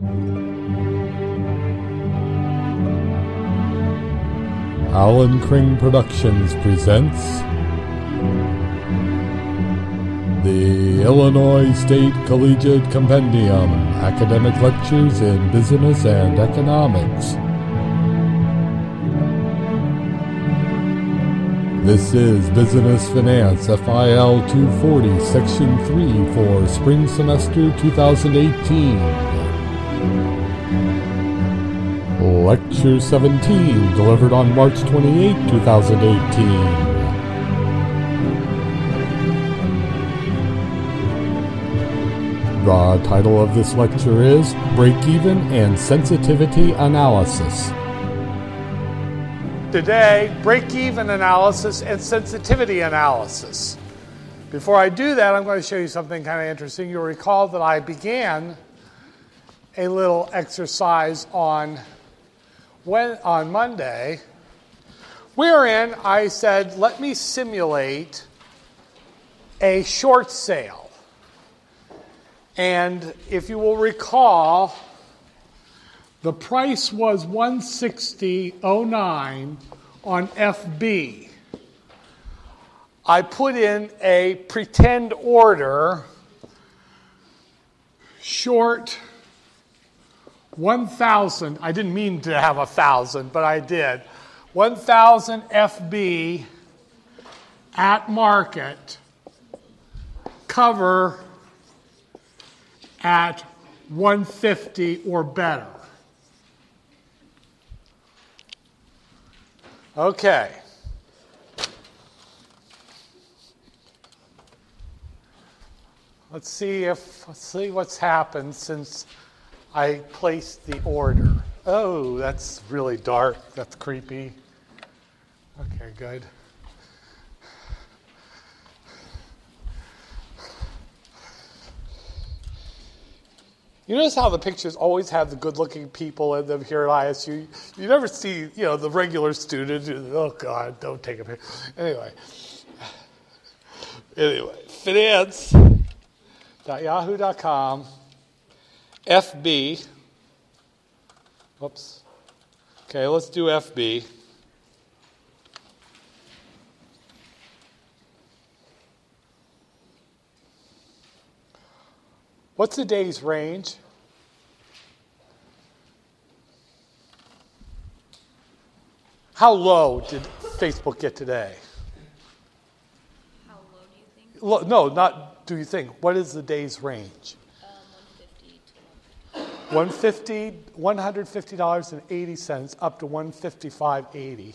Alan Kring Productions presents the Illinois State Collegiate Compendium, Academic Lectures in Business and Economics. This is Business Finance FIL 240, Section 3 for Spring Semester 2018. Lecture 17, delivered on March 28, 2018. The title of this lecture is Break-Even and Sensitivity Analysis. Today, break-even analysis and sensitivity analysis. Before I do that, I'm going to show you something kind of interesting. You'll recall that I began a little exercise on Monday, wherein I said, let me simulate a short sale. And if you will recall, the price was 160.09 on FB. I put in a pretend order, short 1,000. I didn't mean to have 1,000, but I did. 1,000 FB at market, cover at 150 or better. Okay. Let's see what's happened since I placed the order. Oh, that's really dark. That's creepy. Okay, good. You notice how the pictures always have the good-looking people in them here at ISU? You never see, the regular student. Oh, God, don't take a picture. Anyway, finance.yahoo.com, FB. Whoops. Okay, let's do FB. What's the day's range? How low did Facebook get today? How low do you think? No, not do you think. What is the day's range? 150 to $150.80 up to $155.88.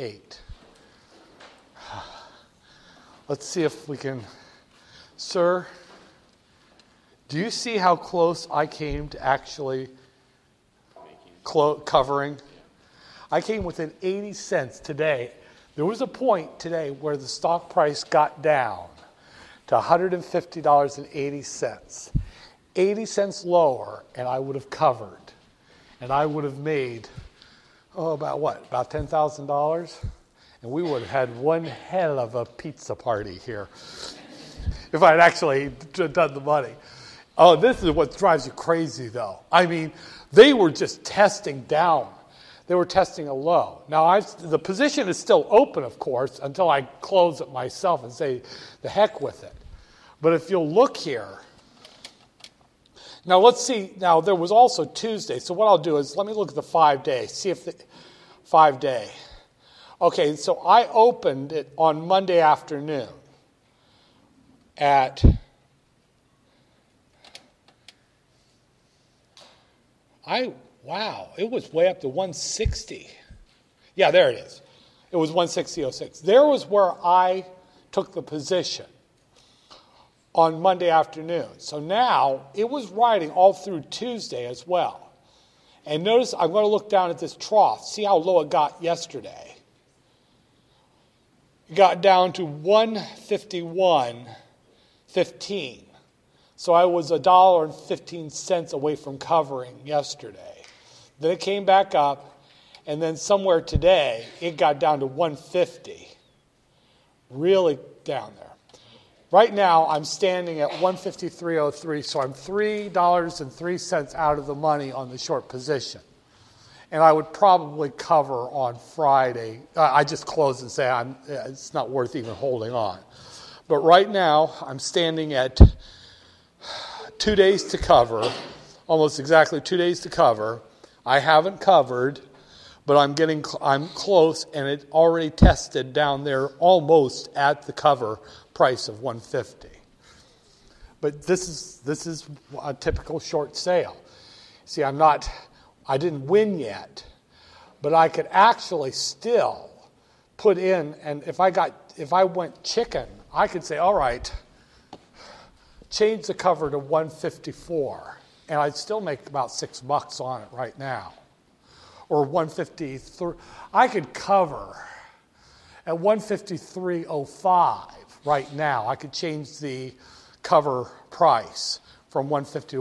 Let's see if we can. Sir, do you see how close I came to actually covering? I came within 80 cents today. There was a point today where the stock price got down to $150.80. 80 cents lower, and I would have covered. And I would have made, about $10,000? And we would have had one hell of a pizza party here if I had actually done the money. Oh, this is what drives you crazy, though. I mean, they were just testing down. They were testing a low. Now, the position is still open, of course, until I close it myself and say, the heck with it. But if you'll look here, now let's see. Now, there was also Tuesday. So what I'll do is let me look at the 5-day, see if the 5-day. Okay, so I opened it on Monday afternoon at wow, it was way up to 160. Yeah, there it is. It was 160.06. There was where I took the position on Monday afternoon. So now it was riding all through Tuesday as well. And notice I'm going to look down at this trough, see how low it got yesterday. It got down to 151.15. So I was $1.15 away from covering yesterday. Then it came back up, and then somewhere today, it got down to 150. Really down there. Right now, I'm standing at 153.03, so I'm $3.03 out of the money on the short position. And I would probably cover on Friday. I just close and say it's not worth even holding on. But right now, I'm standing at 2 days to cover, almost exactly 2 days to cover. I haven't covered, but I'm close, and it already tested down there almost at the cover price of 150. But this is a typical short sale. See, I didn't win yet, but I could actually still put in, and if I went chicken, I could say, all right, change the cover to 154, and I'd still make about $6 on it right now. Or 153. I could cover at 153.05 right now. I could change the cover price from 150 to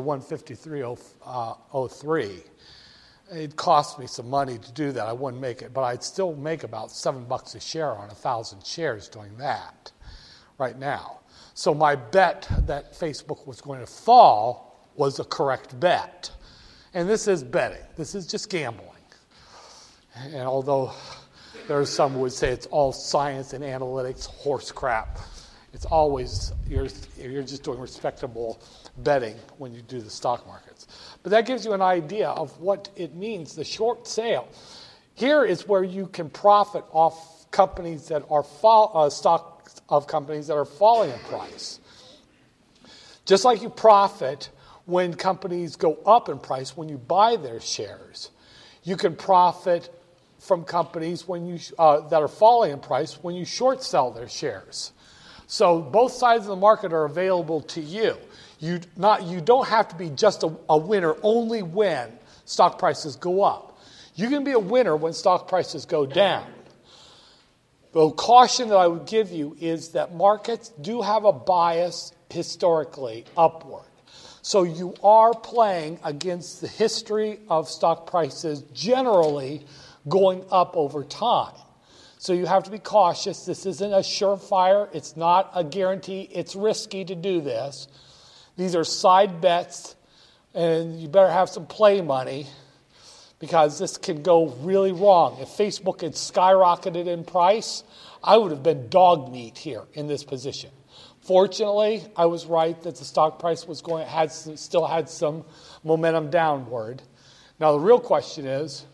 153.03. It cost me some money to do that. I wouldn't make it, but I'd still make about $7 a share on 1,000 shares doing that right now. So my bet that Facebook was going to fall was a correct bet. And this is betting. This is just gambling. And although there are some who would say it's all science and analytics, horse crap, it's always, you're just doing respectable betting when you do the stock markets. But that gives you an idea of what it means, the short sale. Here is where you can profit off companies that are stocks of companies that are falling in price. Just like you profit when companies go up in price when you buy their shares, you can profit from companies when that are falling in price when you short sell their shares. So both sides of the market are available to you. You don't have to be just a winner only when stock prices go up. You can be a winner when stock prices go down. The caution that I would give you is that markets do have a bias historically upward. So you are playing against the history of stock prices generally going up over time. So you have to be cautious. This isn't a surefire. It's not a guarantee. It's risky to do this. These are side bets, and you better have some play money because this can go really wrong. If Facebook had skyrocketed in price, I would have been dog meat here in this position. Fortunately, I was right that the stock price was still had some momentum downward. Now the real question is,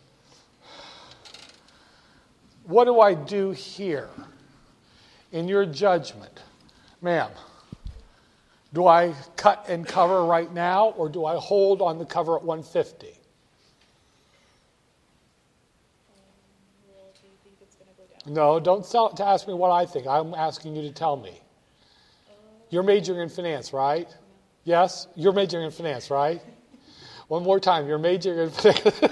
what do I do here? In your judgment, ma'am, do I cut and cover right now, or do I hold on the cover at 150? Well, do you think it's going to go down? No, don't ask me what I think. I'm asking you to tell me. You're majoring in finance, right? Yes? You're majoring in finance, right? One more time. You're majoring in finance.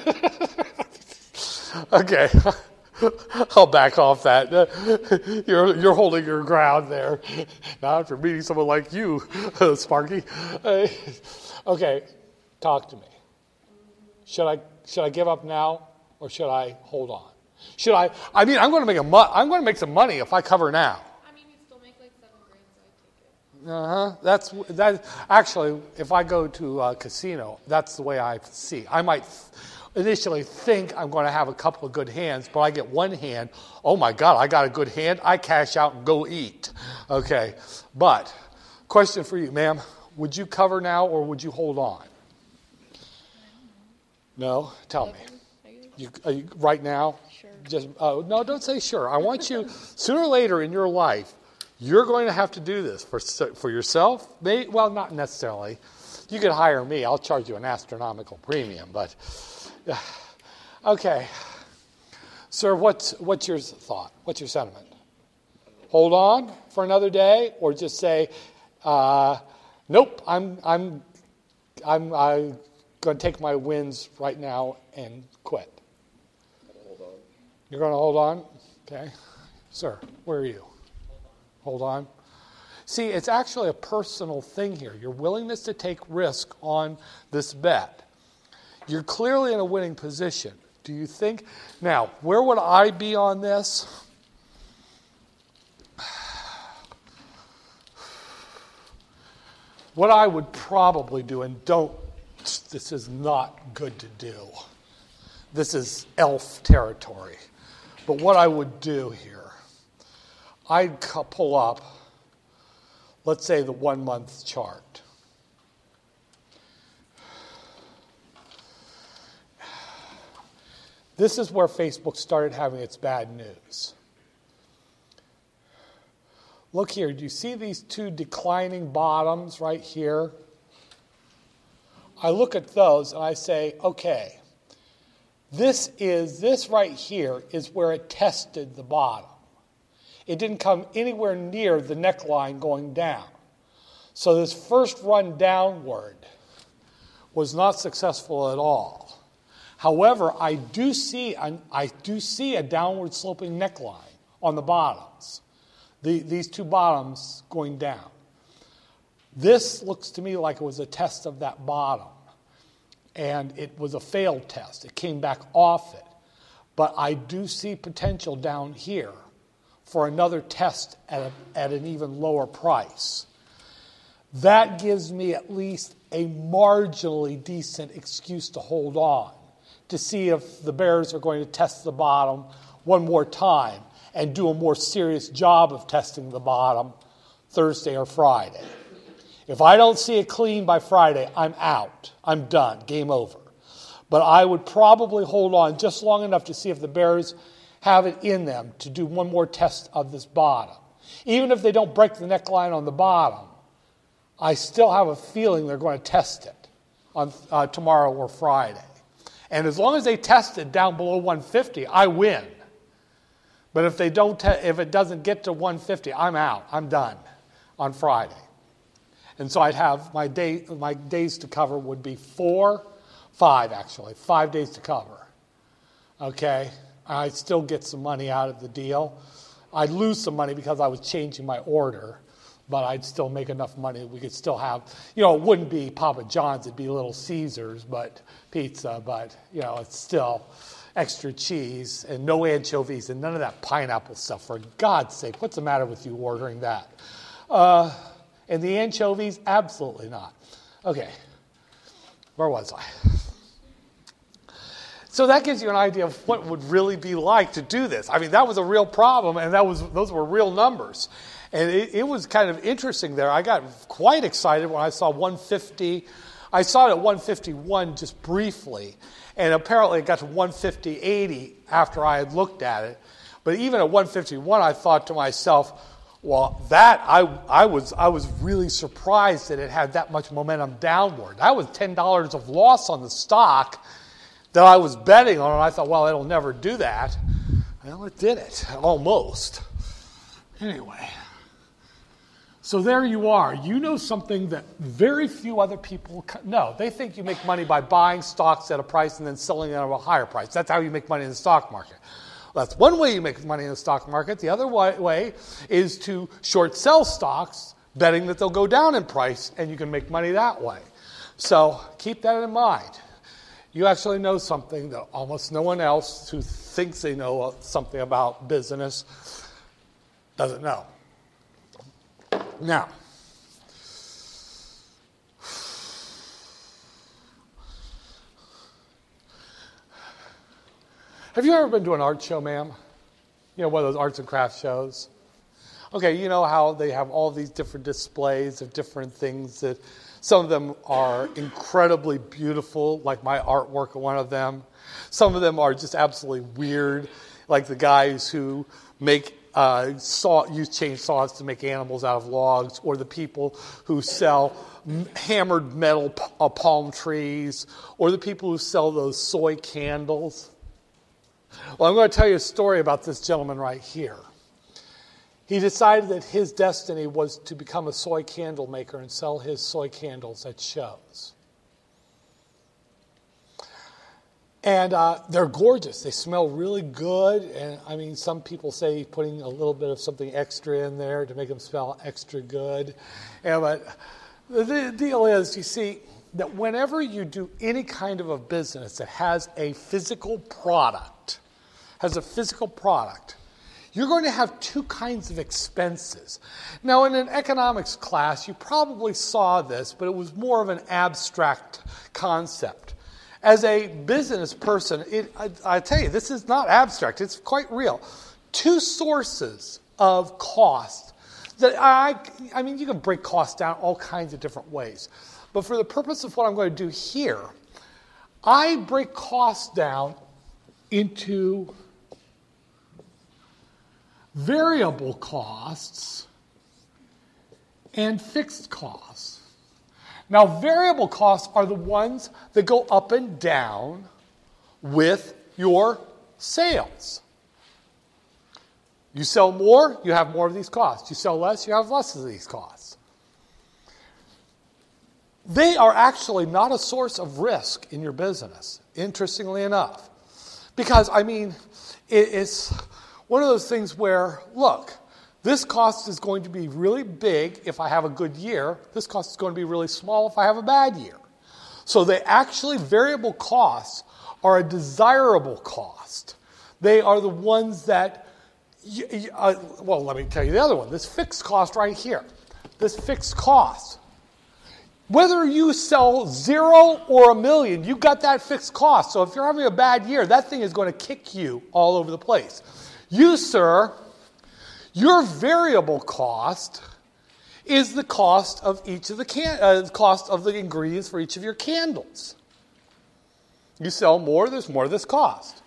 Okay. I'll back off that. You're holding your ground there. Now after meeting someone like you, Sparky. Okay, talk to me. Should I give up now, or should I hold on? I'm going to make some money if I cover now. I mean, you still make like $7,000, so I'd take it. That actually, if I go to a casino, that's the way I see. I might initially think I'm going to have a couple of good hands, but I get one hand. Oh my God, I got a good hand. I cash out and go eat. Okay, but question for you, ma'am: would you cover now or would you hold on? No, tell me. Are you right now? Sure. Just no, don't say sure. I want you sooner or later in your life. You're going to have to do this for yourself. Well, not necessarily. You could hire me. I'll charge you an astronomical premium, but. Okay. Sir, what's your thought? What's your sentiment? Hold on for another day, or just say, nope, I'm going to take my wins right now and quit. Hold on. You're going to hold on? Okay. Sir, where are you? Hold on. See, it's actually a personal thing here. Your willingness to take risk on this bet. You're clearly in a winning position. Do you think? Now, where would I be on this? What I would probably do, and this is not good to do. This is elf territory. But what I would do here, I'd pull up, let's say, the 1 month chart. This is where Facebook started having its bad news. Look here, do you see these two declining bottoms right here? I look at those and I say, okay, this right here is where it tested the bottom. It didn't come anywhere near the neckline going down. So this first run downward was not successful at all. However, I do see a downward sloping neckline on the bottoms. These two bottoms going down. This looks to me like it was a test of that bottom. And it was a failed test. It came back off it. But I do see potential down here for another test at an even lower price. That gives me at least a marginally decent excuse to hold on, to see if the bears are going to test the bottom one more time and do a more serious job of testing the bottom Thursday or Friday. If I don't see it clean by Friday, I'm out. I'm done. Game over. But I would probably hold on just long enough to see if the bears have it in them to do one more test of this bottom. Even if they don't break the neckline on the bottom, I still have a feeling they're going to test it on tomorrow or Friday. And as long as they test it down below 150, I win. But if they don't, if it doesn't get to 150, I'm out. I'm done on Friday. And so I'd have my days to cover would be 5 days to cover. Okay, I'd still get some money out of the deal. I'd lose some money because I was changing my order, but I'd still make enough money. We could still have, it wouldn't be Papa John's, it'd be Little Caesars, but pizza, but it's still extra cheese and no anchovies and none of that pineapple stuff. For God's sake, what's the matter with you ordering that? And the anchovies, absolutely not. Okay, where was I? So that gives you an idea of what it would really be like to do this. I mean, that was a real problem, and those were real numbers. And it was kind of interesting there. I got quite excited when I saw 150. I saw it at 151 just briefly, and apparently it got to 150.80 after I had looked at it. But even at 151, I thought to myself, well, that I was really surprised that it had that much momentum downward. That was $10 of loss on the stock that I was betting on, and I thought, well, it'll never do that. Well, it did it, almost. Anyway, so there you are. You know something that very few other people know. They think you make money by buying stocks at a price and then selling them at a higher price. That's how you make money in the stock market. Well, that's one way you make money in the stock market. The other way is to short sell stocks, betting that they'll go down in price, and you can make money that way. So keep that in mind. You actually know something that almost no one else who thinks they know something about business doesn't know. Now, have you ever been to an art show, ma'am? One of those arts and crafts shows? Okay, you know how they have all these different displays of different things that some of them are incredibly beautiful, like my artwork at one of them. Some of them are just absolutely weird, like the guys who use chainsaws to make animals out of logs, or the people who sell hammered metal palm trees, or the people who sell those soy candles. Well, I'm going to tell you a story about this gentleman right here. He decided that his destiny was to become a soy candle maker and sell his soy candles at shows. And they're gorgeous. They smell really good. And I mean, some people say putting a little bit of something extra in there to make them smell extra good. But the deal is, you see, that whenever you do any kind of a business that has a physical product, you're going to have two kinds of expenses. Now, in an economics class, you probably saw this, but it was more of an abstract concept. As a business person, I tell you, this is not abstract. It's quite real. Two sources of cost that I mean, you can break costs down all kinds of different ways. But for the purpose of what I'm going to do here, I break costs down into variable costs and fixed costs. Now, variable costs are the ones that go up and down with your sales. You sell more, you have more of these costs. You sell less, you have less of these costs. They are actually not a source of risk in your business, interestingly enough. Because, I mean, it's one of those things where, look, this cost is going to be really big if I have a good year. This cost is going to be really small if I have a bad year. So they actually, variable costs are a desirable cost. They are the ones that, well, let me tell you the other one. This fixed cost right here. This fixed cost. Whether you sell 0 or 1 million, you've got that fixed cost. So if you're having a bad year, that thing is going to kick you all over the place. You, sir, your variable cost is the cost of each of the cost of the ingredients for each of your candles. You sell more, there's more of this cost.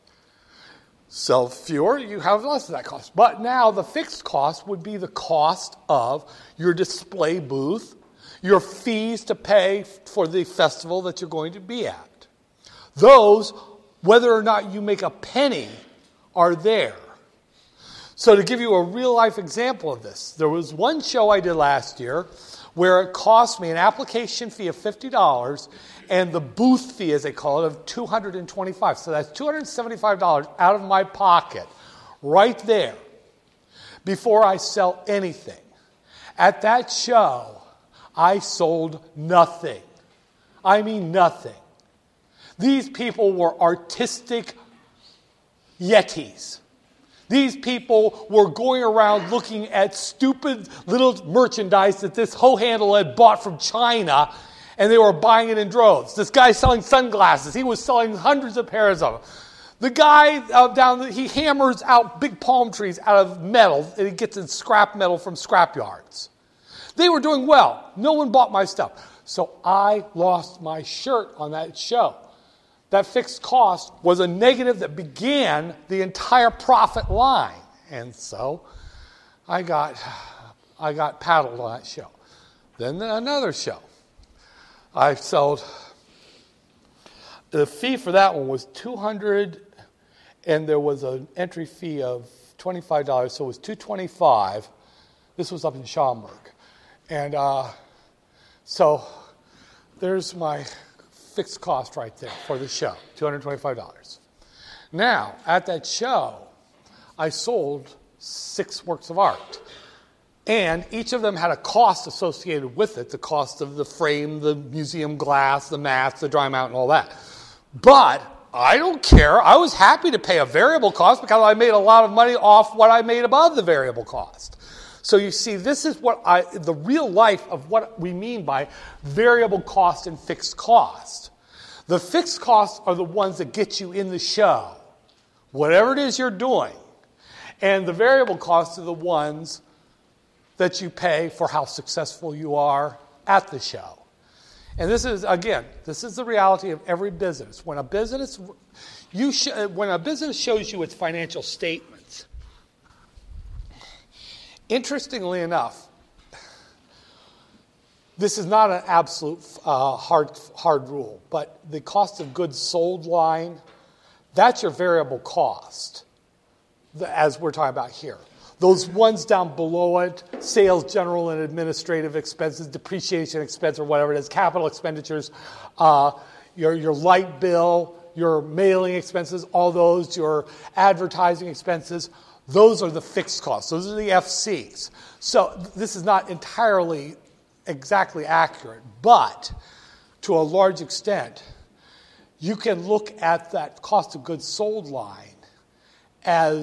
Sell fewer, you have less of that cost. But now the fixed cost would be the cost of your display booth, your fees to pay for the festival that you're going to be at. Those, whether or not you make a penny, are there. So to give you a real-life example of this, there was one show I did last year where it cost me an application fee of $50 and the booth fee, as they call it, of $225. So that's $275 out of my pocket right there before I sell anything. At that show, I sold nothing. I mean nothing. These people were artistic yetis. These people were going around looking at stupid little merchandise that this hoe handle had bought from China, and they were buying it in droves. This guy selling sunglasses, he was selling hundreds of pairs of them. The guy he hammers out big palm trees out of metal, and he gets in scrap metal from scrap yards. They were doing well. No one bought my stuff. So I lost my shirt on that show. That fixed cost was a negative that began the entire profit line. And so I got paddled on that show. Then another show. I sold, the fee for that one was $200, and there was an entry fee of $25, so it was $225. This was up in Schaumburg. And so there's my fixed cost right there for the show, $225. Now, at that show, I sold 6 works of art. And each of them had a cost associated with it, the cost of the frame, the museum glass, the mats, the dry mount, and all that. But I don't care. I was happy to pay a variable cost because I made a lot of money off what I made above the variable cost. So you see, this is the real life of what we mean by variable cost and fixed cost. The fixed costs are the ones that get you in the show, whatever it is you're doing. And the variable costs are the ones that you pay for how successful you are at the show. And this is the reality of every business. When a business shows you its financial statements, interestingly enough, this is not an absolute hard rule, but the cost of goods sold line, that's your variable cost, as we're talking about here. Those ones down below it, sales, general, and administrative expenses, depreciation expense, or whatever it is, capital expenditures, your light bill, your mailing expenses, all those, your advertising expenses, those are the fixed costs. Those are the FCs. So this is not entirely exactly accurate, but to a large extent, you can look at that cost of goods sold line as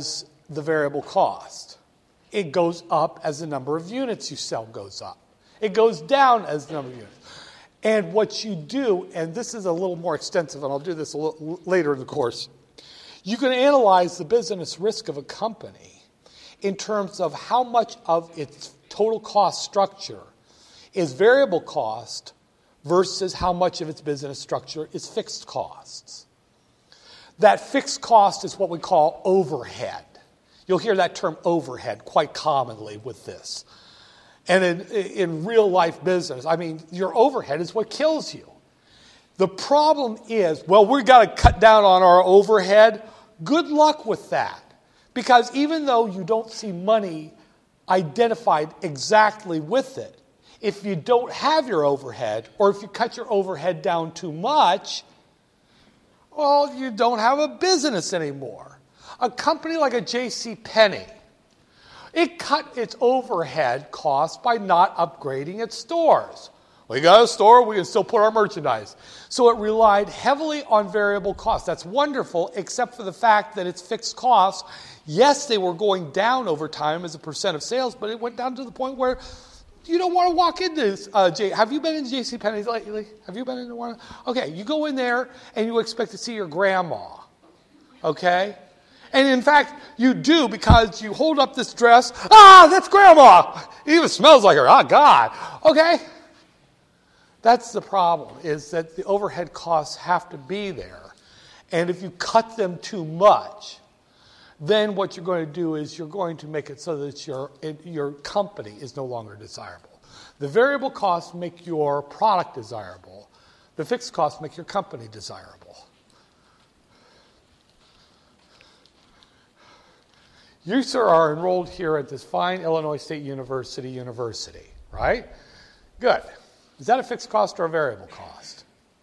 the variable cost. It goes up as the number of units you sell goes up. It goes down as the number of units. And what you do, and this is a little more extensive, and I'll do this a little later in the course, you can analyze the business risk of a company in terms of how much of its total cost structure is variable cost versus how much of its business structure is fixed costs. That fixed cost is what we call overhead. You'll hear that term overhead quite commonly with this. And in real life business, I mean, your overhead is what kills you. The problem is, well, we've got to cut down on our overhead. Good luck with that. Because even though you don't see money identified exactly with it, if you don't have your overhead, or if you cut your overhead down too much, well, you don't have a business anymore. A company like a JCPenney, it cut its overhead costs by not upgrading its stores. We got a store, we can still put our merchandise. So it relied heavily on variable costs. That's wonderful, except for the fact that its fixed costs, yes, they were going down over time as a percent of sales, but it went down to the point where you don't want to walk into this. Have you been in JCPenney lately? Have you been in one? Okay, you go in there and you expect to see your grandma. Okay? And in fact, you do, because you hold up this dress. Ah, that's Grandma. It even smells like her. Oh, God. Okay? That's the problem, is that the overhead costs have to be there. And if you cut them too much, then what you're going to do is you're going to make it so that your company is no longer desirable. The variable costs make your product desirable. The fixed costs make your company desirable. You, sir, are enrolled here at this fine Illinois State University, right? Good. Is that a fixed cost or a variable cost?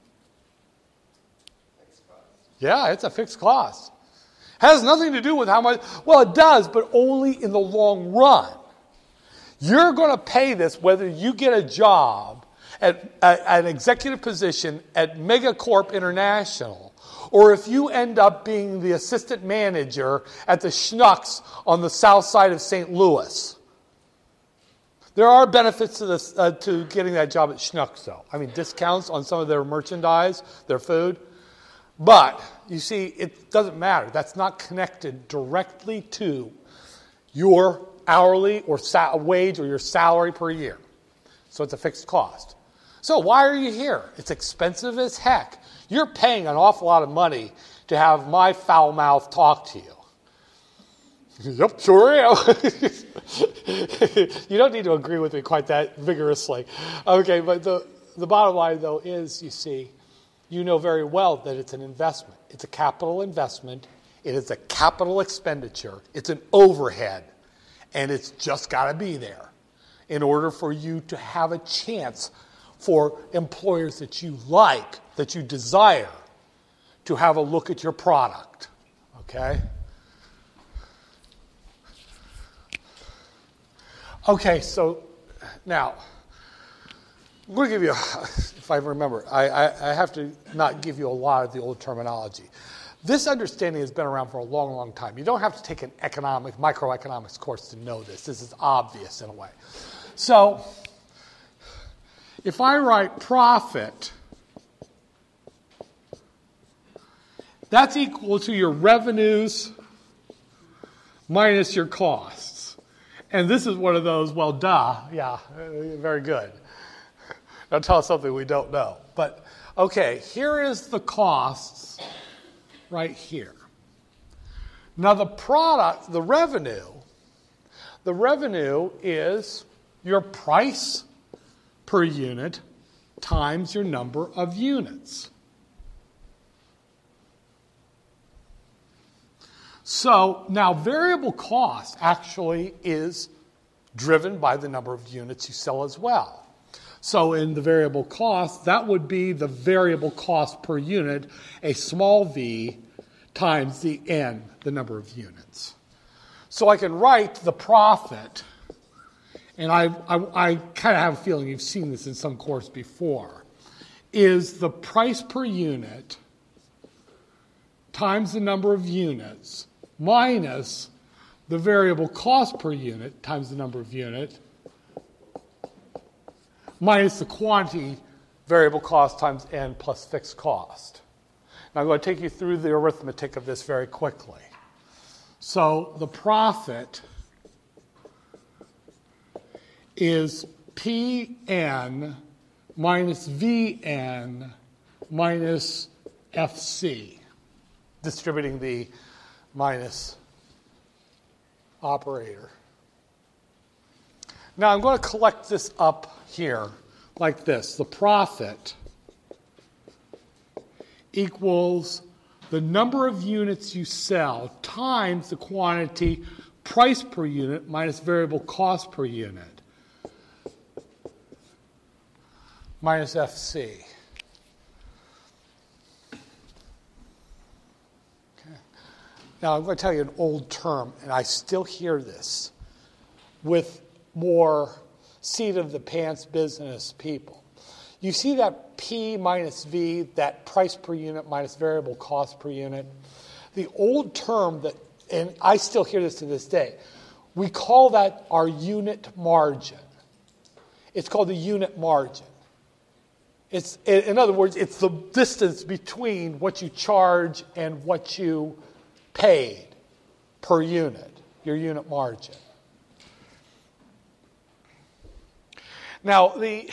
Fixed cost. Yeah, it's a fixed cost. Has nothing to do with how much. Well, it does, but only in the long run. You're going to pay this whether you get a job at an executive position at Megacorp International, or if you end up being the assistant manager at the Schnucks on the south side of St. Louis. There are benefits to this, to getting that job at Schnucks, though. I mean, discounts on some of their merchandise, their food. But, you see, it doesn't matter. That's not connected directly to your hourly or wage or your salary per year. So it's a fixed cost. So why are you here? It's expensive as heck. You're paying an awful lot of money to have my foul mouth talk to you. Yep, sure am. You don't need to agree with me quite that vigorously. Okay, but the bottom line, though, is, you see, you know very well that it's an investment. It's a capital investment. It is a capital expenditure. It's an overhead. And it's just got to be there in order for you to have a chance for employers that you like, that you desire, to have a look at your product. Okay? Okay, so now, I'm going to give you, if I remember, I have to not give you a lot of the old terminology. This understanding has been around for a long, long time. You don't have to take an microeconomics course to know this. This is obvious in a way. So, if I write profit, that's equal to your revenues minus your costs. And this is one of those, well, duh, yeah, very good. Now tell us something we don't know. But, okay, here is the costs right here. Now the product, the revenue is your price per unit times your number of units. So now variable cost actually is driven by the number of units you sell as well. So in the variable cost, that would be the variable cost per unit, a small v, times the n, the number of units. So I can write the profit, and I kind of have a feeling you've seen this in some course before, is the price per unit times the number of units minus the variable cost per unit times the number of units minus the quantity variable cost times n plus fixed cost. Now I'm going to take you through the arithmetic of this very quickly. So the profit is Pn minus Vn minus Fc, distributing the minus operator. Now I'm going to collect this up here like this. The profit equals the number of units you sell times the quantity price per unit minus variable cost per unit minus FC. Okay. Now I'm going to tell you an old term, and I still hear this with more seat of the pants business people. You see that P minus V, that price per unit minus variable cost per unit? The old term that, and I still hear this to this day, we call that our unit margin. It's called the unit margin. It's, in other words, it's the distance between what you charge and what you paid per unit, your unit margin. Now, the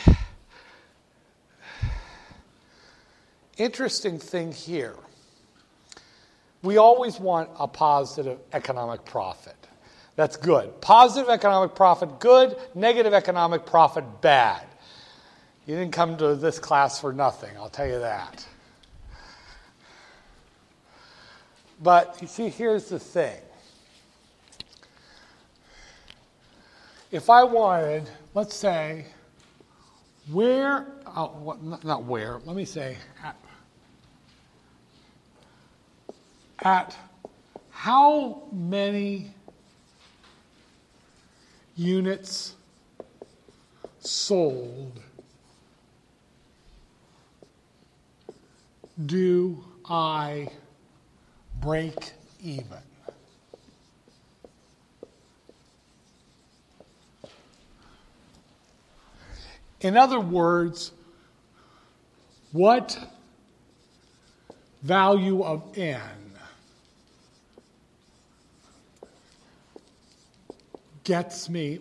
interesting thing here, we always want a positive economic profit. That's good. Positive economic profit, good. Negative economic profit, bad. You didn't come to this class for nothing, I'll tell you that. But you see, here's the thing. If I wanted, let's say, let me say, at how many units sold do I break even? In other words, what value of n gets me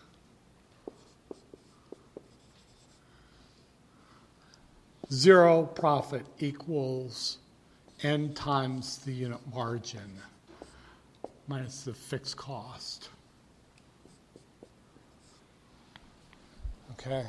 zero profit equals n times the unit margin minus the fixed cost. Okay?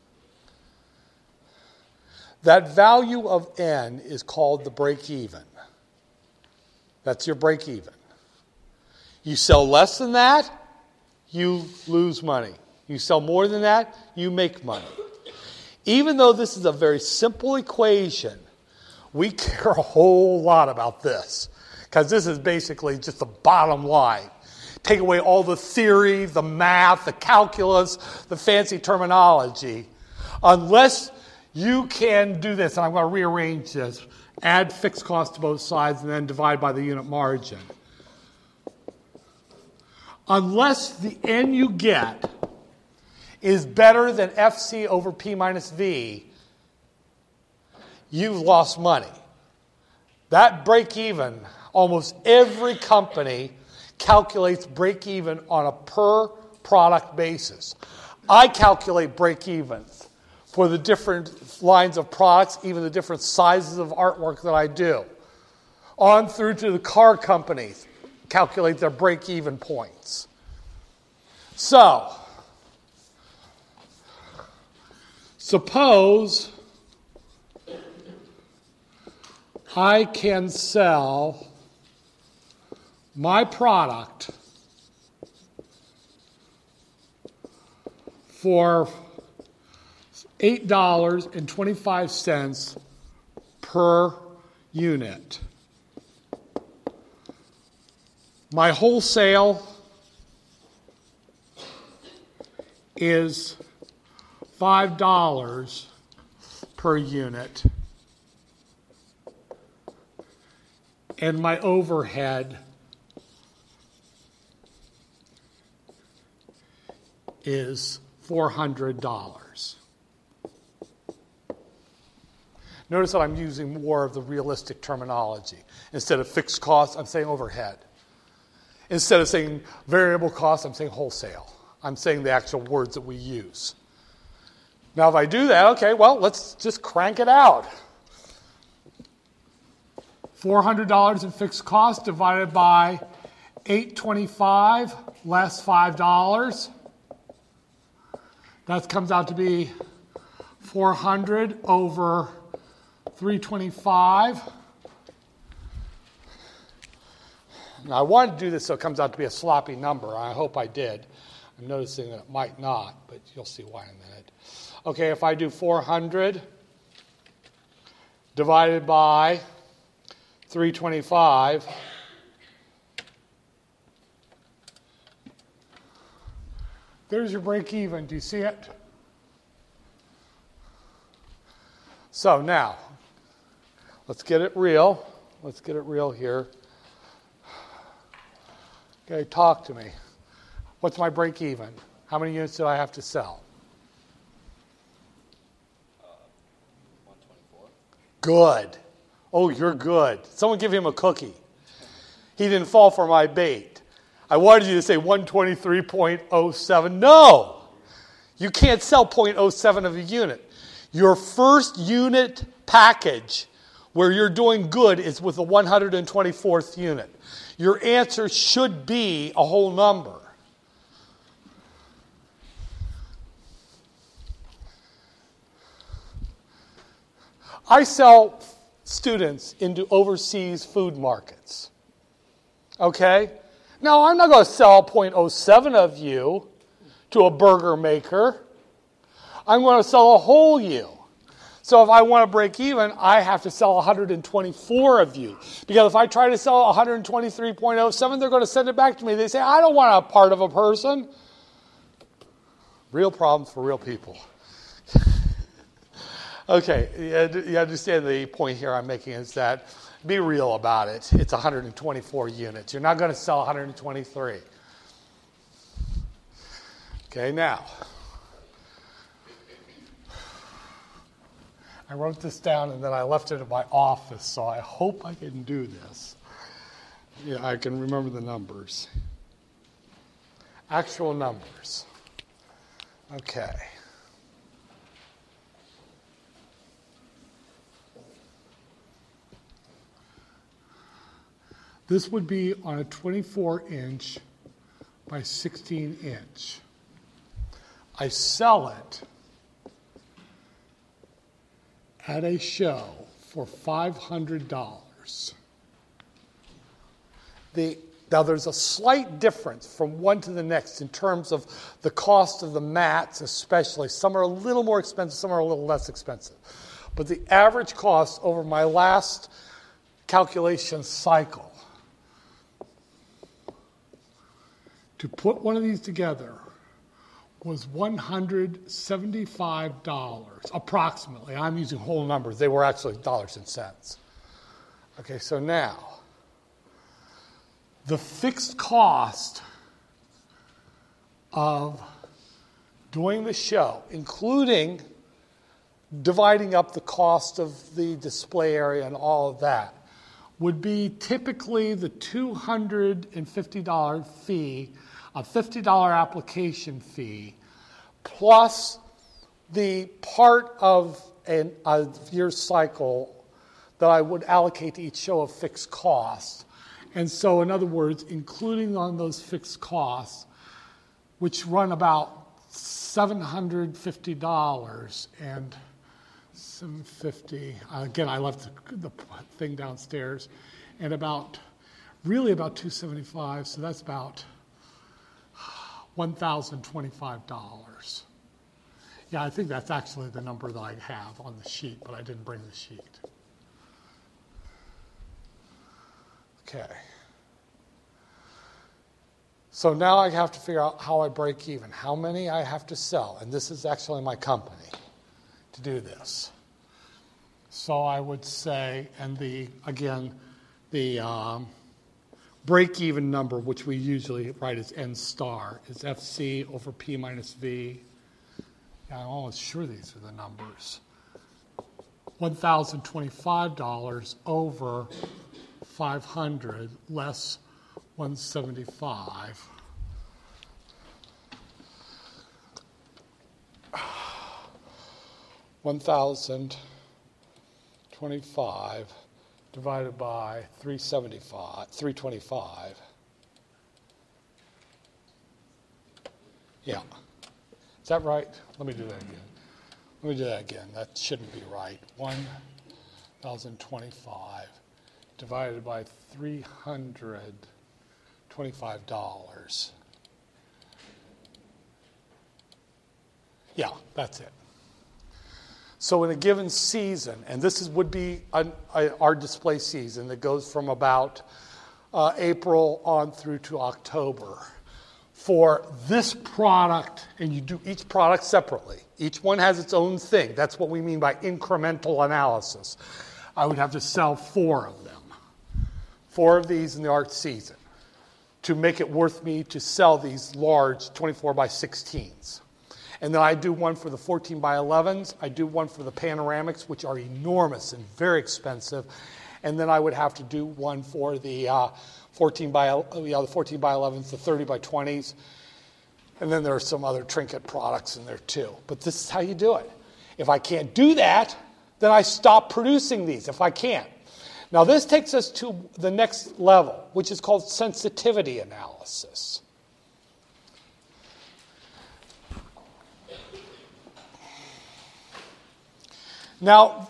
That value of n is called the break-even. That's your break-even. You sell less than that, you lose money. You sell more than that, you make money. Even though this is a very simple equation, we care a whole lot about this, because this is basically just the bottom line. Take away all the theory, the math, the calculus, the fancy terminology. Unless you can do this, and I'm going to rearrange this, add fixed cost to both sides and then divide by the unit margin. Unless the n you get is better than FC over P minus V, you've lost money. That break even, almost every company calculates break even on a per product basis. I calculate break evens for the different lines of products, even the different sizes of artwork that I do. On through to the car companies calculate their break even points. So, suppose I can sell my product for $8.25 per unit. My wholesale is $5 per unit, and my overhead is $400. Notice that I'm using more of the realistic terminology. Instead of fixed costs, I'm saying overhead. Instead of saying variable costs, I'm saying wholesale. I'm saying the actual words that we use. Now, if I do that, okay, well, let's just crank it out. $400 in fixed costs divided by $825 less $5. That comes out to be 400 over 325. Now, I wanted to do this so it comes out to be a sloppy number. I hope I did. I'm noticing that it might not, but you'll see why in a minute. Okay, if I do 400 divided by 325, there's your break even. Do you see it? So now, let's get it real. Let's get it real here. Okay, talk to me. What's my break even? How many units do I have to sell? 124. Good. Oh, you're good. Someone give him a cookie. He didn't fall for my bait. I wanted you to say 123.07. No! You can't sell 0.07 of a unit. Your first unit package where you're doing good is with the 124th unit. Your answer should be a whole number. I sell students into overseas food markets. Okay? Now, I'm not going to sell 0.07 of you to a burger maker. I'm going to sell a whole you. So if I want to break even, I have to sell 124 of you. Because if I try to sell 123.07, they're going to send it back to me. They say, I don't want a part of a person. Real problems for real people. Okay, you understand the point here I'm making is that be real about it. It's 124 units. You're not going to sell 123. Okay, now, I wrote this down and then I left it at my office, so I hope I can do this. Yeah, I can remember the numbers. Actual numbers. Okay. This would be on a 24-inch by 16-inch. I sell it at a show for $500. Now, there's a slight difference from one to the next in terms of the cost of the mats, especially. Some are a little more expensive, some are a little less expensive. But the average cost over my last calculation cycle to put one of these together was $175, approximately. I'm using whole numbers. They were actually dollars and cents. Okay, so now, the fixed cost of doing the show, including dividing up the cost of the display area and all of that, would be typically the $250 fee, a $50 application fee, plus the part of a year cycle that I would allocate to each show of fixed costs. And so, in other words, including on those fixed costs, which run about $750 and $750. Again, I left the thing downstairs, and about $275. So that's about $1,025. Yeah, I think that's actually the number that I have on the sheet, but I didn't bring the sheet. Okay. So now I have to figure out how I break even, how many I have to sell. And this is actually my company to do this. So I would say, and break-even number, which we usually write as N star, is FC over P minus V. Yeah, I'm almost sure these are the numbers. $1,025 over 500 less 175. $1,025 divided by 325. Yeah. Is that right? Let me do that again. That shouldn't be right. 1,025 divided by $325. Yeah, that's it. So in a given season, and this would be our display season that goes from about April on through to October. For this product, and you do each product separately. Each one has its own thing. That's what we mean by incremental analysis. I would have to sell 4 of them. 4 of these in the art season to make it worth me to sell these large 24 by 16s. And then I do one for the 14 by 11s. I do one for the panoramics, which are enormous and very expensive. And then I would have to do one for the 14 by 11s, the 30 by 20s. And then there are some other trinket products in there too. But this is how you do it. If I can't do that, then I stop producing these if I can't. Now this takes us to the next level, which is called sensitivity analysis. Now,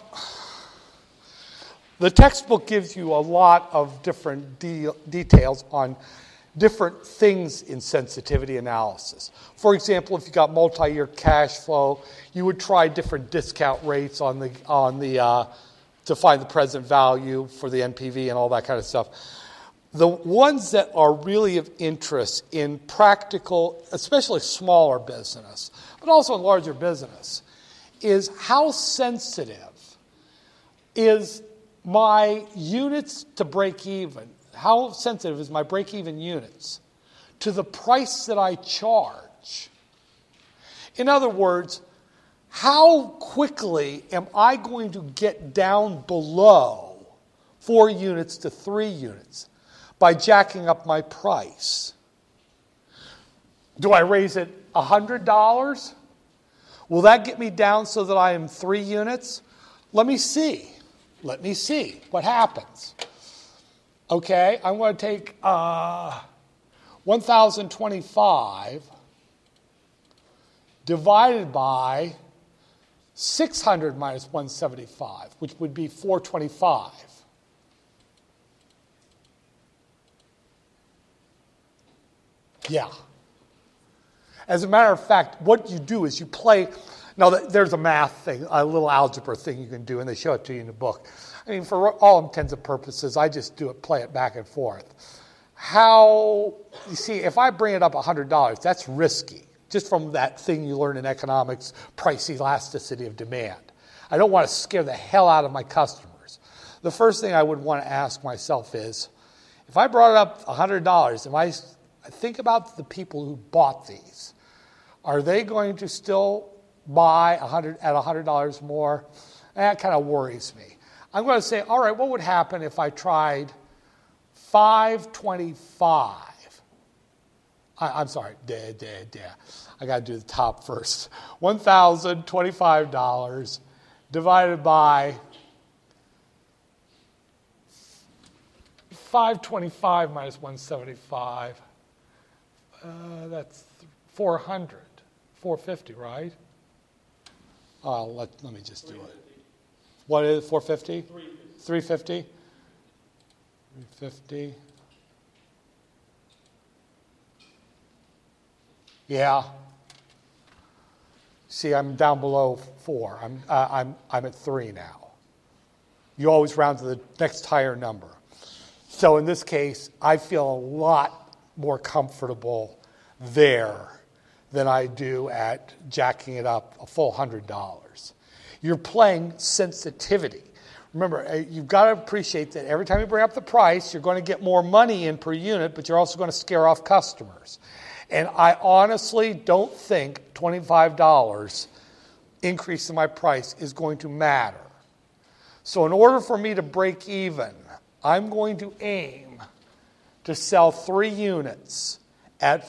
the textbook gives you a lot of different details on different things in sensitivity analysis. For example, if you got multi-year cash flow, you would try different discount rates on the to find the present value for the NPV and all that kind of stuff. The ones that are really of interest in practical, especially smaller business, but also in larger business, is how sensitive is my units to break even? How sensitive is my break-even units to the price that I charge? In other words, how quickly am I going to get down below 4 units to 3 units by jacking up my price? Do I raise it $100? Will that get me down so that I am 3 units? Let me see what happens. Okay, I'm going to take 1,025 divided by 600 minus 175, which would be 425. Yeah. As a matter of fact, what you do is you play. Now, there's a math thing, a little algebra thing you can do, and they show it to you in the book. I mean, for all intents and purposes, I just play it back and forth. You see, if I bring it up $100, that's risky, just from that thing you learn in economics, price elasticity of demand. I don't want to scare the hell out of my customers. The first thing I would want to ask myself is, if I brought it up $100, if I think about the people who bought these, are they going to still buy $100 more? That kind of worries me. I'm going to say, all right, what would happen if I tried 525? I'm sorry, I got to do the top first. $1,025 divided by 525 minus 175. That's 400. 450, right? Let me just do it. What is 450? 350. 350. Yeah. See, I'm down below 4. I'm at 3 now. You always round to the next higher number. So in this case, I feel a lot more comfortable there than I do at jacking it up a full $100. You're playing sensitivity. Remember, you've got to appreciate that every time you bring up the price, you're going to get more money in per unit, but you're also going to scare off customers. And I honestly don't think $25 increase in my price is going to matter. So in order for me to break even, I'm going to aim to sell 3 units at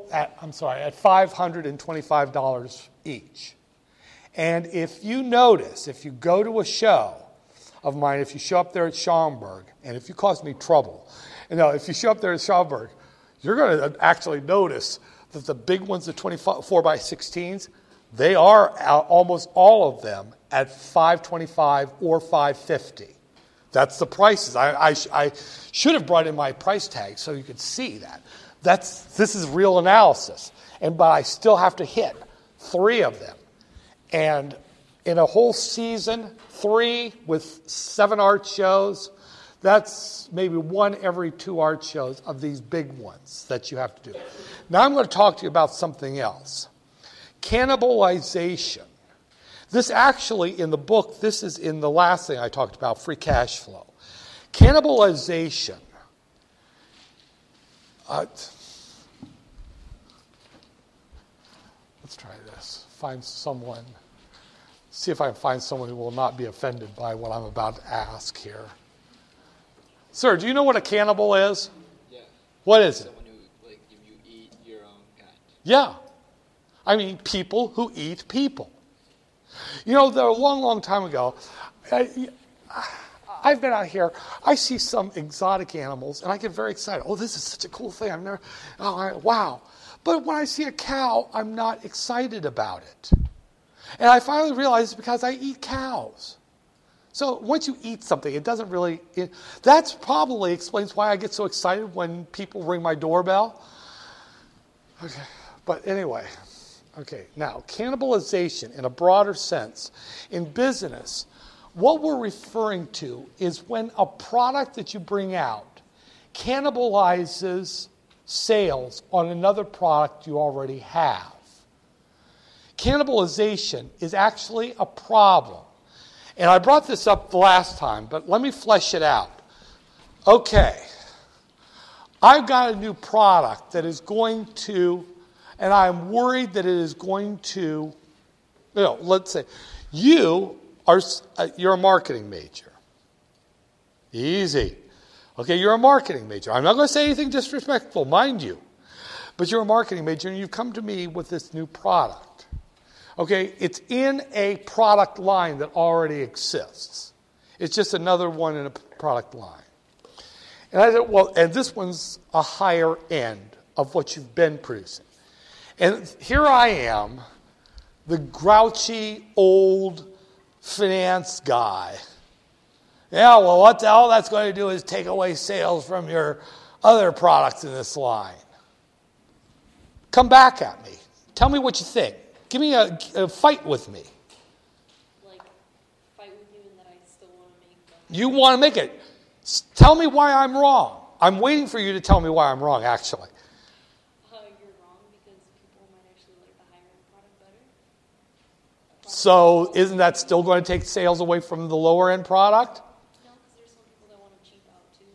$525 each. And if you notice, if you go to a show of mine, if you show up there at Schaumburg, and if you cause me trouble, if you show up there at Schaumburg, you're going to actually notice that the big ones, the 24 by 16s, they are almost all of them at $525 or $550. That's the prices. I should have brought in my price tag so you could see that. This is real analysis. But I still have to hit 3 of them. And in a whole season, 3 with 7 art shows, that's maybe 1 every 2 art shows of these big ones that you have to do. Now I'm going to talk to you about something else. Cannibalization. This actually, in the book, this is in the last thing I talked about, free cash flow. Cannibalization. Let's try this. See if I can find someone who will not be offended by what I'm about to ask here. Sir, do you know what a cannibal is? Yeah. What is it? Someone who, you eat your own kind. Yeah. I mean, people who eat people. There a long, long time ago, I've been out here, I see some exotic animals, and I get very excited. Oh, this is such a cool thing. Wow. But when I see a cow, I'm not excited about it. And I finally realized it's because I eat cows. So once you eat something, it doesn't really... That probably explains why I get so excited when people ring my doorbell. Okay, but anyway... Okay, now, cannibalization in a broader sense. In business, what we're referring to is when a product that you bring out cannibalizes sales on another product you already have. Cannibalization is actually a problem. And I brought this up the last time, but let me flesh it out. Okay, I've got a new product that is going to... And I'm worried that it is going to, let's say, you're a marketing major. Easy. Okay, you're a marketing major. I'm not going to say anything disrespectful, mind you. But you're a marketing major and you've come to me with this new product. Okay, it's in a product line that already exists. It's just another one in a product line. And I said, and this one's a higher end of what you've been producing. And here I am, the grouchy old finance guy. Yeah, well, what the hell that's going to do is take away sales from your other products in this line. Come back at me. Tell me what you think. Give me a fight with me. Fight with you and that I still want to make them. You want to make it. Tell me why I'm wrong. I'm waiting for you to tell me why I'm wrong, actually. So isn't that still going to take sales away from the lower end product? No, because there's some people that want to cheap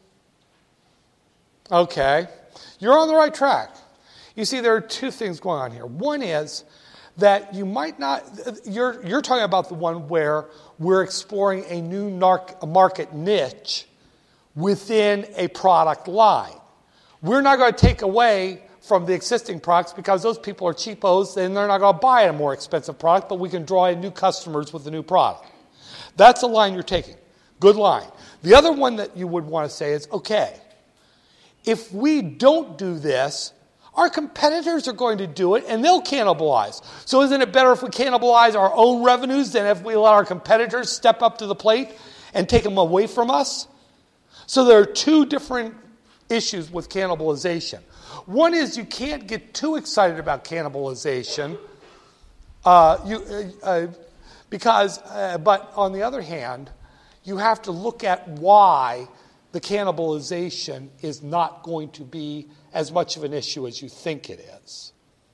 out too. Okay. You're on the right track. You see, there are 2 things going on here. One is that you might not, you're talking about the one where we're exploring a new market niche within a product line. We're not going to take away from the existing products because those people are cheapos and they're not going to buy a more expensive product, but we can draw in new customers with the new product. That's a line you're taking. Good line. The other one that you would want to say is, okay, if we don't do this, our competitors are going to do it and they'll cannibalize. So isn't it better if we cannibalize our own revenues than if we let our competitors step up to the plate and take them away from us? So there are 2 different issues with cannibalization. One is you can't get too excited about cannibalization, but on the other hand, you have to look at why the cannibalization is not going to be as much of an issue as you think it is.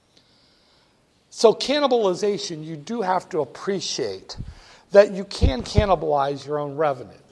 So cannibalization, you do have to appreciate that you can cannibalize your own revenues.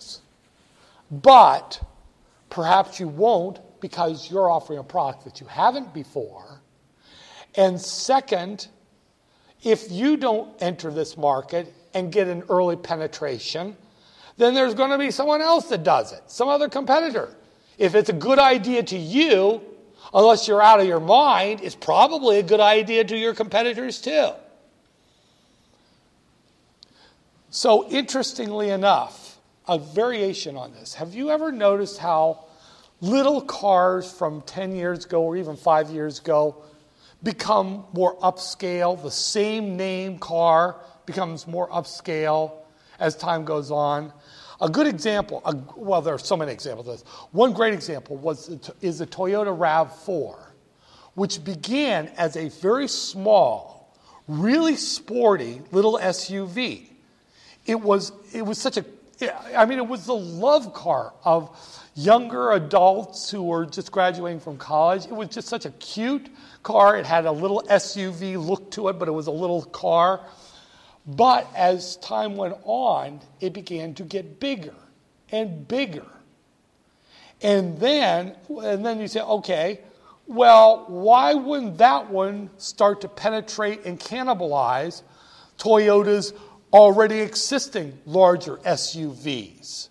But perhaps you won't because you're offering a product that you haven't before. And second, if you don't enter this market and get an early penetration, then there's going to be someone else that does it, some other competitor. If it's a good idea to you, unless you're out of your mind, it's probably a good idea to your competitors too. So interestingly enough, a variation on this. Have you ever noticed how little cars from 10 years ago or even 5 years ago become more upscale? The same name car becomes more upscale as time goes on. A good example, well, there are so many examples of this. One great example is the Toyota RAV4, which began as a very small, really sporty little SUV. It was such a, it was the love car of younger adults who were just graduating from college. It was just such a cute car. It had a little SUV look to it, but it was a little car. But as time went on, it began to get bigger and bigger. And then you say, okay, well, why wouldn't that one start to penetrate and cannibalize Toyota's already existing larger SUVs?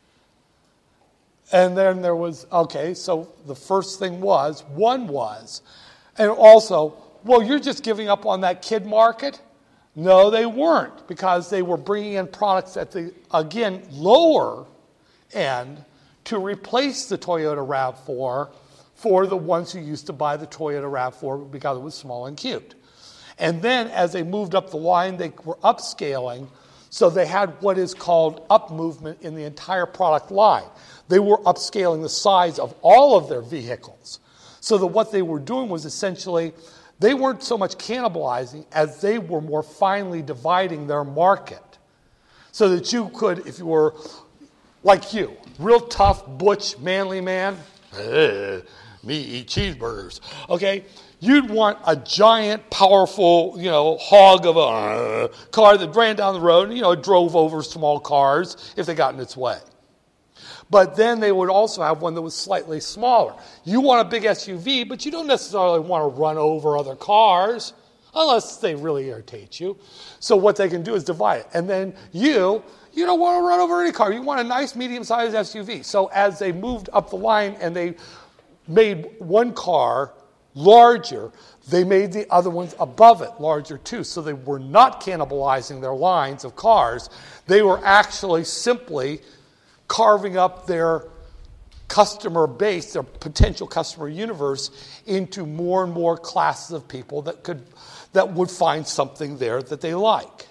And then there was, okay, so the first thing was, and also, well, you're just giving up on that kid market? No, they weren't, because they were bringing in products at the, again, lower end to replace the Toyota RAV4 for the ones who used to buy the Toyota RAV4 because it was small and cute. And then as they moved up the line, they were upscaling, so they had what is called up movement in the entire product line. They were upscaling the size of all of their vehicles. So that what they were doing was essentially, they weren't so much cannibalizing as they were more finely dividing their market. So that you could, if you were like you, real tough, butch, manly man, me eat cheeseburgers, okay? You'd want a giant, powerful, hog of a car that ran down the road and, drove over small cars if they got in its way. But then they would also have one that was slightly smaller. You want a big SUV, but you don't necessarily want to run over other cars unless they really irritate you. So what they can do is divide it. And then you don't want to run over any car. You want a nice medium-sized SUV. So as they moved up the line and they made one car larger, they made the other ones above it larger too. So they were not cannibalizing their lines of cars. They were actually simply carving up their customer base, their potential customer universe, into more and more classes of people that would find something there that they like.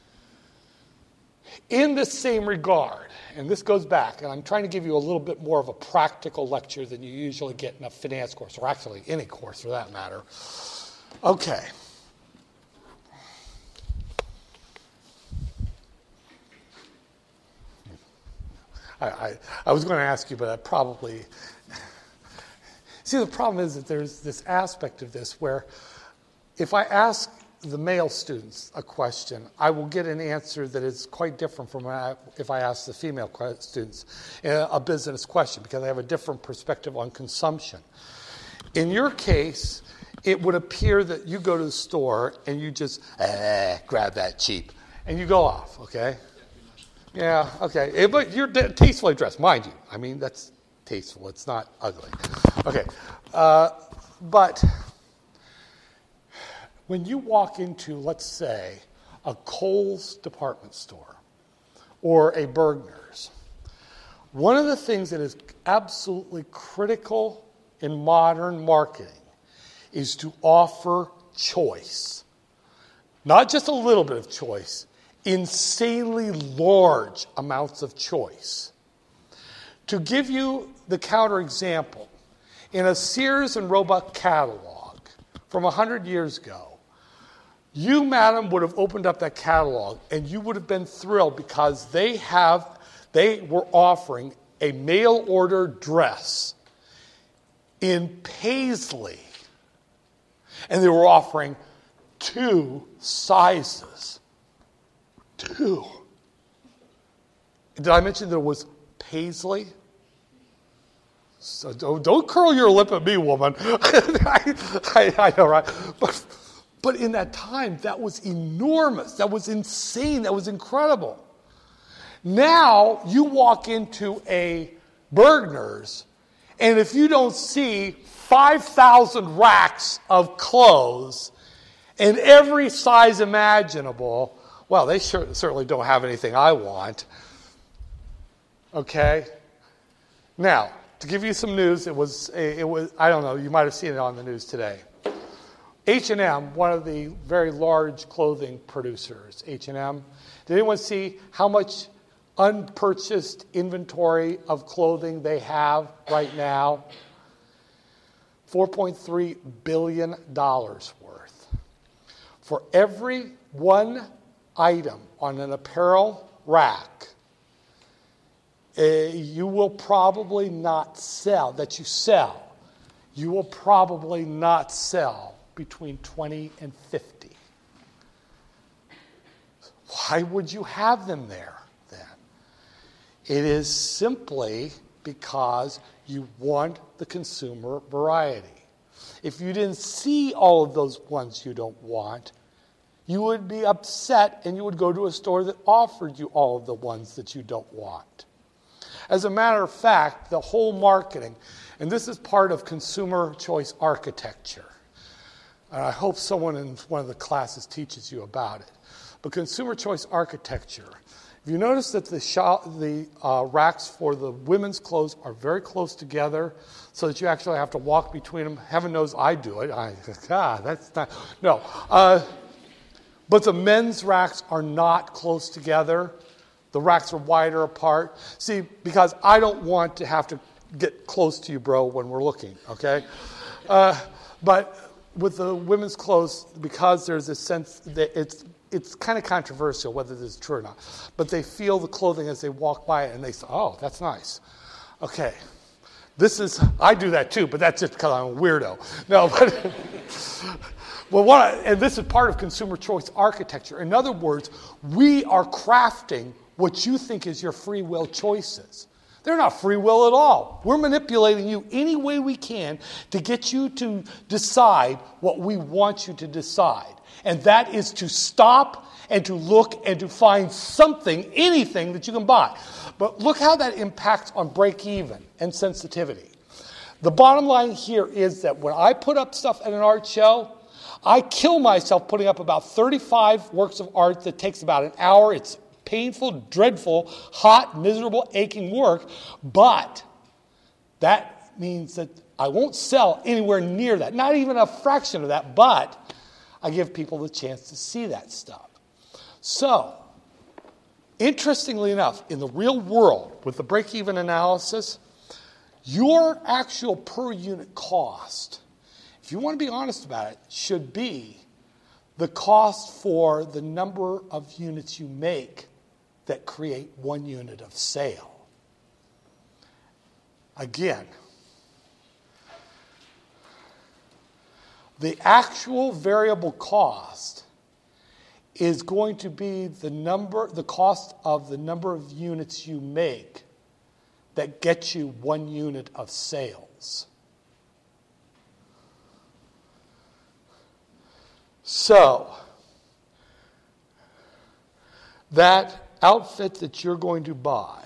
In the same regard, and this goes back, and I'm trying to give you a little bit more of a practical lecture than you usually get in a finance course, or actually any course for that matter. Okay. I was going to ask you, but I probably... See, the problem is that there's this aspect of this where if I ask the male students a question, I will get an answer that is quite different from if I ask the female students a business question, because they have a different perspective on consumption. In your case, it would appear that you go to the store and you just grab that cheap, and you go off, okay? Yeah, okay. But you're tastefully dressed, mind you. I mean, that's tasteful. It's not ugly. Okay. But when you walk into, let's say, a Kohl's department store or a Bergner's, one of the things that is absolutely critical in modern marketing is to offer choice. Not just a little bit of choice, insanely large amounts of choice. To give you the counterexample, in a Sears and Roebuck catalog from 100 years ago, you, madam, would have opened up that catalog and you would have been thrilled because they were offering a mail order dress in paisley, and they were offering 2 sizes. 2. Did I mention there was paisley? So don't curl your lip at me, woman. I know, right? But in that time, that was enormous. That was insane. That was incredible. Now, you walk into a Bergner's, and if you don't see 5,000 racks of clothes in every size imaginable, well, they certainly don't have anything I want. Okay? Now, to give you some news, it was I don't know, you might have seen it on the news today. H&M, one of the very large clothing producers, H&M, did anyone see how much unpurchased inventory of clothing they have right now? $4.3 billion worth. For every one item on an apparel rack, you will probably not sell, that you sell, you will probably not sell between 20 and 50. Why would you have them there then? It is simply because you want the consumer variety. If you didn't see all of those ones you don't want, you would be upset and you would go to a store that offered you all of the ones that you don't want. As a matter of fact, the whole marketing, and this is part of consumer choice architecture, and I hope someone in one of the classes teaches you about it. But consumer choice architecture, if you notice that the racks for the women's clothes are very close together so that you actually have to walk between them. Heaven knows I do it. That's not, no. But the men's racks are not close together. The racks are wider apart. See, because I don't want to have to get close to you, bro, when we're looking, okay? But with the women's clothes, because there's a sense that it's kind of controversial whether this is true or not, but they feel the clothing as they walk by it and they say, oh, that's nice. Okay. I do that too, but that's just because I'm a weirdo. No, but and this is part of consumer choice architecture. In other words, we are crafting what you think is your free will choices. They're not free will at all. We're manipulating you any way we can to get you to decide what we want you to decide. And that is to stop and to look and to find something, anything that you can buy. But look how that impacts on break-even and sensitivity. The bottom line here is that when I put up stuff at an art show, I kill myself putting up about 35 works of art that takes about an hour. It's painful, dreadful, hot, miserable, aching work, but that means that I won't sell anywhere near that, not even a fraction of that, but I give people the chance to see that stuff. So, interestingly enough, in the real world, with the break-even analysis, your actual per unit cost, if you want to be honest about it, should be the cost for the number of units you make that create 1 unit of sale. Again, the actual variable cost is going to be the cost of the number of units you make that gets you 1 unit of sales. So, that outfit that you're going to buy,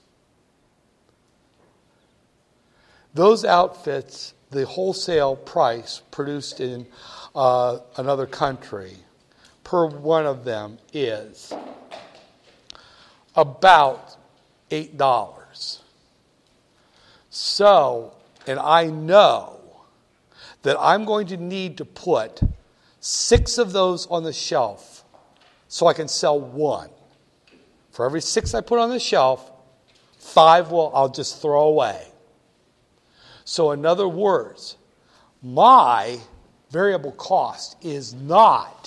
those outfits, the wholesale price produced in another country per one of them is about $8. So, and I know that I'm going to need to put 6 of those on the shelf so I can sell 1. For every 6 I put on the shelf, 5 I'll just throw away. So in other words, my variable cost is not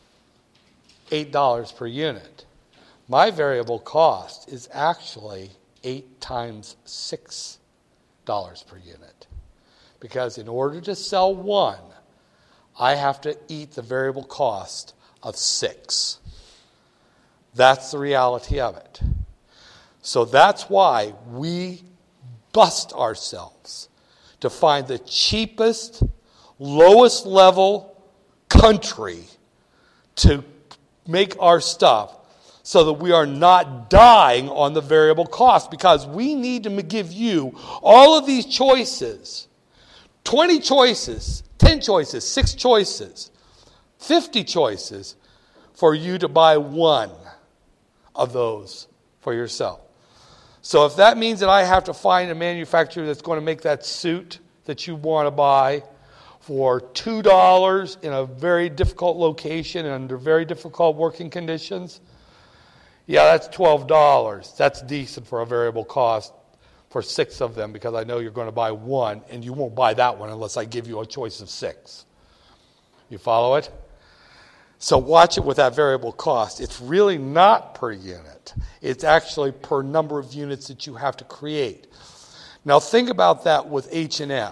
$8 per unit. My variable cost is actually 8 times $6 per unit. Because in order to sell 1, I have to eat the variable cost of 6. That's the reality of it. So that's why we bust ourselves to find the cheapest, lowest level country to make our stuff so that we are not dying on the variable cost, because we need to give you all of these choices, 20 choices, 10 choices, 6 choices, 50 choices for you to buy one of those for yourself. So if that means that I have to find a manufacturer that's going to make that suit that you want to buy for $2 in a very difficult location and under very difficult working conditions, yeah, that's $12. That's decent for a variable cost for 6 of them, because I know you're going to buy one, and you won't buy that one unless I give you a choice of 6. You follow it? So watch it with that variable cost. It's really not per unit. It's actually per number of units that you have to create. Now think about that with H&M.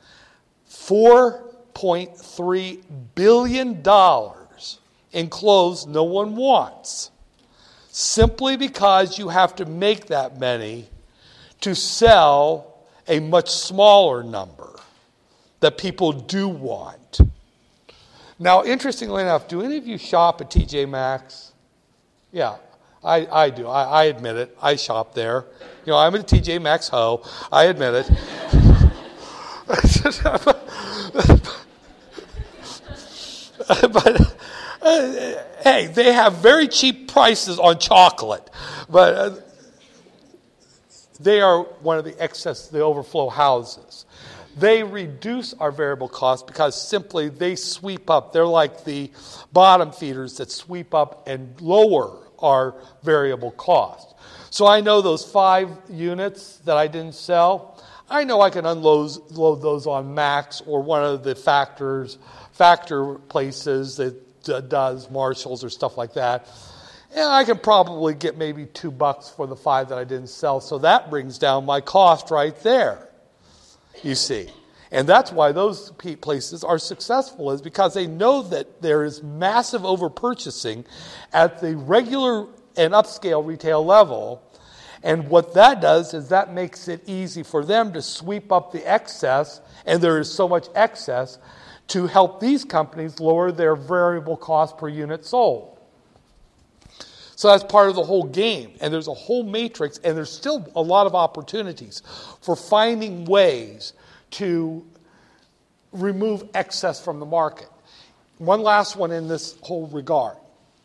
$4.3 billion in clothes no one wants, simply because you have to make that many to sell a much smaller number that people do want. Now, interestingly enough, do any of you shop at TJ Maxx? Yeah, I do. I admit it. I shop there. You know, I'm a TJ Maxx hoe. I admit it. But hey, they have very cheap prices on chocolate. But they are one of the overflow houses. They reduce our variable costs because simply they sweep up. They're like the bottom feeders that sweep up and lower our variable cost. So I know those 5 units that I didn't sell, I know I can load those on Max or one of the factor places that does Marshalls or stuff like that. And I can probably get maybe $2 for the 5 that I didn't sell. So that brings down my cost right there, you see. And that's why those places are successful, is because they know that there is massive overpurchasing at the regular and upscale retail level. And what that does is that makes it easy for them to sweep up the excess, and there is so much excess, to help these companies lower their variable cost per unit sold. So that's part of the whole game. And there's a whole matrix, and there's still a lot of opportunities for finding ways to remove excess from the market. One last one in this whole regard.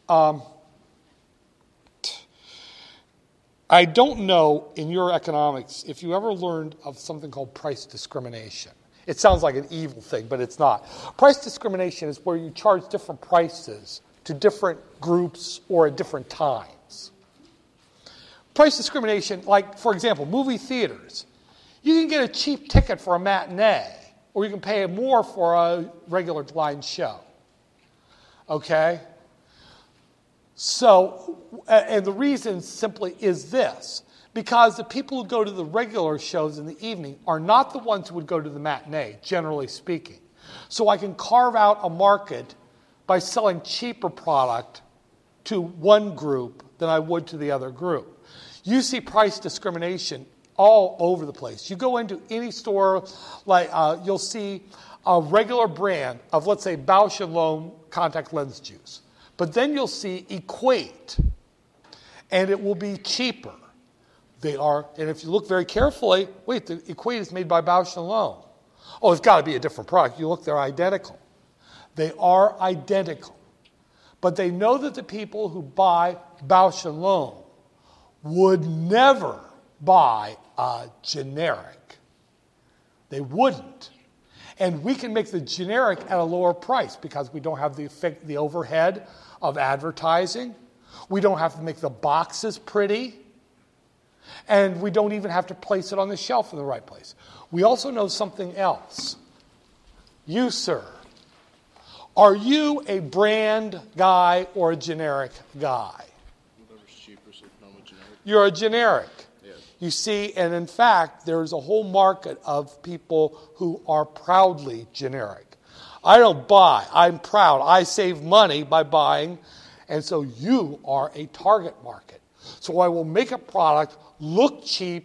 I don't know in your economics if you ever learned of something called price discrimination. It sounds like an evil thing, but it's not. Price discrimination is where you charge different prices to different groups or at different times. Price discrimination, like, for example, movie theaters. You can get a cheap ticket for a matinee, or you can pay more for a regular line show. Okay? So, and the reason simply is this. Because the people who go to the regular shows in the evening are not the ones who would go to the matinee, generally speaking. So I can carve out a market by selling cheaper product to one group than I would to the other group. You see price discrimination all over the place. You go into any store, like you'll see a regular brand of, let's say, Bausch & Lomb contact lens juice. But then you'll see Equate, and it will be cheaper. They are, and if you look very carefully, wait, the Equate is made by Bausch & Lomb. Oh, it's got to be a different product. You look, they're identical. They are identical. But they know that the people who buy Bausch & Lomb would never buy a generic. They wouldn't. And we can make the generic at a lower price because we don't have the overhead of advertising. We don't have to make the boxes pretty. And we don't even have to place it on the shelf in the right place. We also know something else. You, sir, are you a brand guy or a generic guy? Whatever's cheaper, so I'm a generic. You're a generic. Yes. You see, and in fact, there's a whole market of people who are proudly generic. I don't buy. I'm proud. I save money by buying. And so you are a target market. So I will make a product look cheap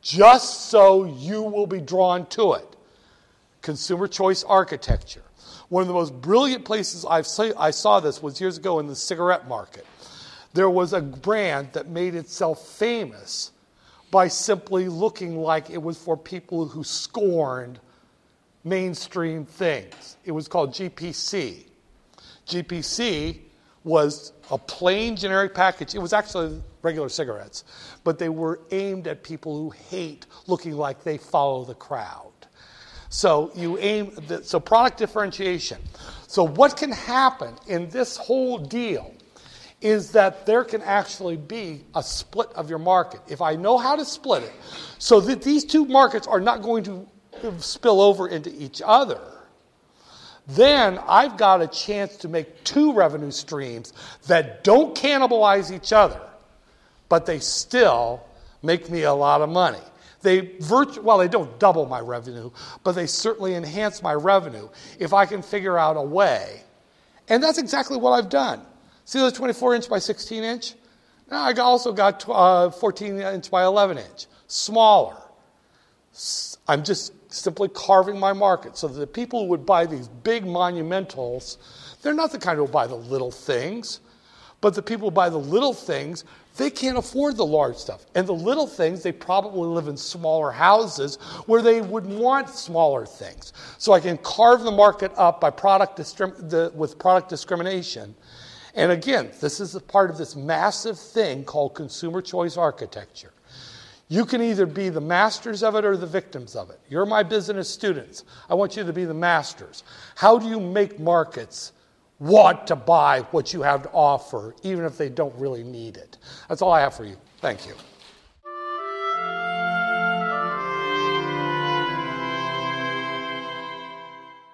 just so you will be drawn to it. Consumer choice architecture. One of the most brilliant places I saw this was years ago in the cigarette market. There was a brand that made itself famous by simply looking like it was for people who scorned mainstream things. It was called GPC. GPC was a plain generic package. It was actually regular cigarettes, but they were aimed at people who hate looking like they follow the crowd. So so product differentiation. So what can happen in this whole deal is that there can actually be a split of your market. If I know how to split it, so that these two markets are not going to spill over into each other, then I've got a chance to make two revenue streams that don't cannibalize each other, but they still make me a lot of money. They don't double my revenue, but they certainly enhance my revenue if I can figure out a way. And that's exactly what I've done. See those 24-inch by 16-inch? Now I also got 14-inch by 11-inch. Smaller. I'm just simply carving my market so that the people who would buy these big monumentals, they're not the kind who will buy the little things. But the people who buy the little things, they can't afford the large stuff. And the little things, they probably live in smaller houses where they would want smaller things. So I can carve the market up by with product discrimination. And again, this is a part of this massive thing called consumer choice architecture. You can either be the masters of it or the victims of it. You're my business students. I want you to be the masters. How do you make markets want to buy what you have to offer, even if they don't really need it? That's all I have for you. Thank you.